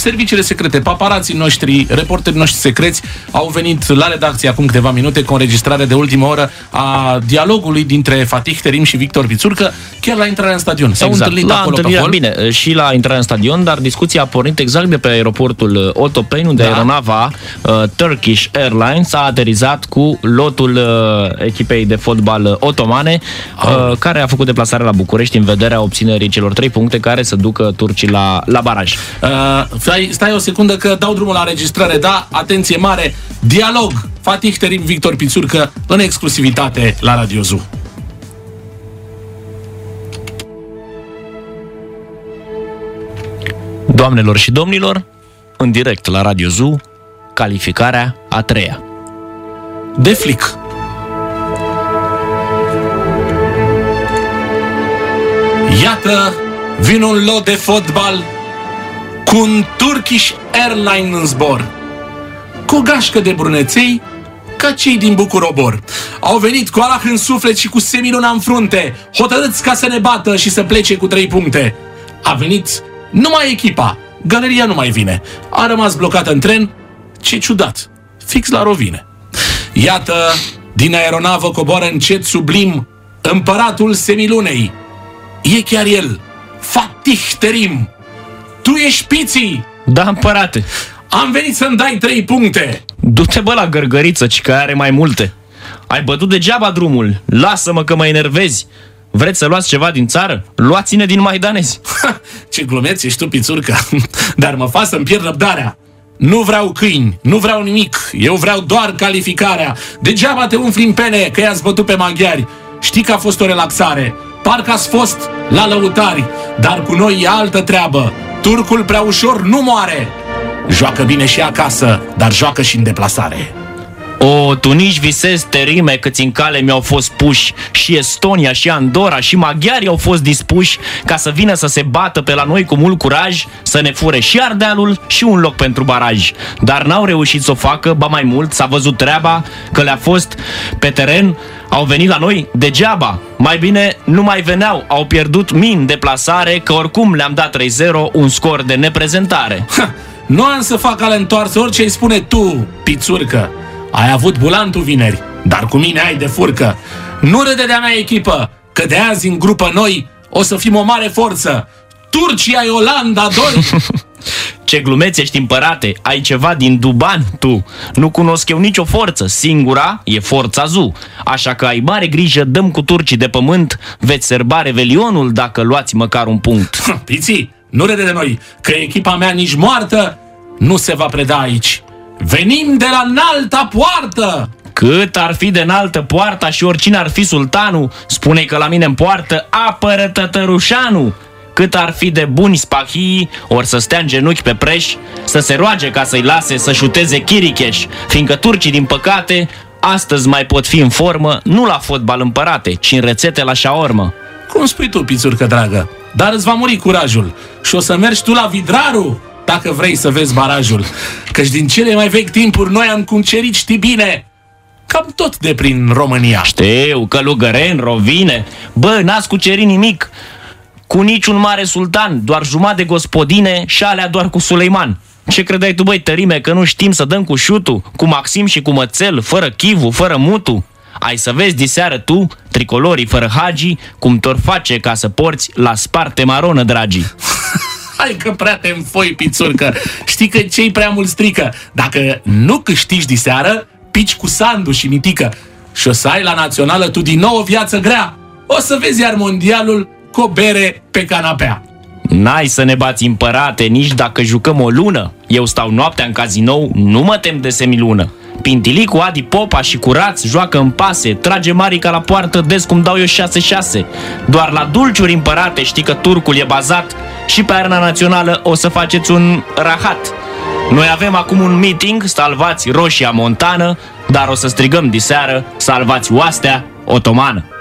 serviciile secrete, paparații noștri, reporterii noștri secreți au venit la redacție acum câteva minute cu o înregistrare de ultimă oră a dialogului dintre Fatih Terim și Victor Pițurcă, chiar la intrarea în stadion. S-au întâlnit acolo pe hol. Bine, și la intrarea în stadion, dar discuția a pornit exact de pe aeroportul Otopeni, unde aeronava Turkish Airlines a aterizat cu lotul echipei de fotbal otomane, care a făcut deplasarea la București în vederea obținerii celor 3 puncte care să ducă turcii la baraj. Stai o secundă că dau drumul la înregistrare, da? Atenție mare! Dialog Fatih Terim, Victor Pițurcă în exclusivitate la Radio Zoo. Doamnelor și domnilor, în direct la Radio Zoo, calificarea a 3-a. De flic. Iată, vine un lot de fotbal cu un Turkish Airlines în zbor, cu o gașcă de bruneței ca cei din Bucurobor. Au venit cu Allah în suflet și cu semiluna în frunte, hotărâți ca să ne bată și să plece cu 3 puncte. A venit numai echipa, galeria nu mai vine. A rămas blocată în tren, ce ciudat, fix la rovine. Iată, din aeronavă coboară încet sublim împăratul semilunei. E chiar el, Fatih Terim. Tu ești Piții? Da, împărate. Am venit să-mi dai 3 puncte. Du-te, bă, la gărgăriță, ci că are mai multe. Ai bătut degeaba drumul. Lasă-mă că mă enervezi. Vreți să luați ceva din țară? Luați-ne din maidanezi. Ce glumeț ești tu, Pițurcă. Dar mă fac să-mi pierd răbdarea. Nu vreau câini, nu vreau nimic. Eu vreau doar calificarea. Degeaba te umfli în pene că i-ați bătut pe maghiari. Știi că a fost o relaxare. Parcă ați fost la lăutari. Dar cu noi e altă treabă. Turcul prea ușor nu moare. Joacă bine și acasă, dar joacă și în deplasare. O, tu nici visezi, Terime, câți în cale mi-au fost puși. Și Estonia, și Andorra, și maghiarii au fost dispuși ca să vină să se bată pe la noi cu mult curaj, să ne fure și Ardealul și un loc pentru baraj. Dar n-au reușit să o facă, ba mai mult, s-a văzut treaba că le-a fost pe teren. Au venit la noi degeaba. Mai bine nu mai veneau, au pierdut mii în deplasare, că oricum le-am dat 3-0, un scor de neprezentare. Nu am să fac ale întoarse, orice îi spune tu, Pițurcă. Ai avut bulantul vineri, dar cu mine ai de furcă. Nu râde de-a mea echipă, că de azi în grupă noi o să fim o mare forță. Turcia e Olanda 2. Ce glumeț ești, împărate, ai ceva din Duban, tu. Nu cunosc eu nicio forță, singura e Forța Zoo. Așa că ai mare grijă, dăm cu turcii de pământ, veți serba revelionul dacă luați măcar un punct. Piții, nu râde de noi, că echipa mea nici moartă nu se va preda aici. Venim de la înalta poartă! Cât ar fi de înaltă poarta și oricine ar fi sultanul, spune că la mine în poartă apără tătărușanul. Cât ar fi de buni spahii, ori să stea în genunchi pe preș, să se roage ca să-i lase să șuteze Chiricheș, fiindcă turcii, din păcate, astăzi mai pot fi în formă, nu la fotbal, împărate, ci în rețete la șaormă. Cum spui tu, Pițurcă dragă, dar îți va muri curajul și o să mergi tu la Vidraru dacă vrei să vezi barajul. Căci din cele mai vechi timpuri noi am cucerit, știi bine, cam tot de prin România. Știu, Călugăreni, Rovine. Bă, n-ați cucerit nimic cu niciun mare sultan, doar jumătate de gospodine și alea doar cu Suleiman. Ce credeai tu, băi, Tărime, că nu știm să dăm cu șutul, cu Maxim și cu Mățel, fără Chivu, fără Mutu? Ai să vezi diseară tu, tricolorii fără Hagi, cum te-or face ca să porți la sparte maronă, dragii. Hai că prea te înfoi, Pițurcă. Știi că cei prea mult strică. Dacă nu câștigi diseară, pici cu Sandu și Mitică. Și o să ai la națională tu din nou o viață grea. O să vezi iar mondialul cu o bere pe canapea. N-ai să ne bați, împărate, nici dacă jucăm o lună. Eu stau noaptea în cazinou, nu mă tem de semilună. Pintilicu, Adi Popa și Curaț joacă în pase, trage Marica la poartă des cum dau eu 6-6. Doar la dulciuri, împărate, știi că turcul e bazat și pe arena națională o să faceți un rahat. Noi avem acum un meeting, salvați Roșia Montană, dar o să strigăm diseară, salvați oastea otomană.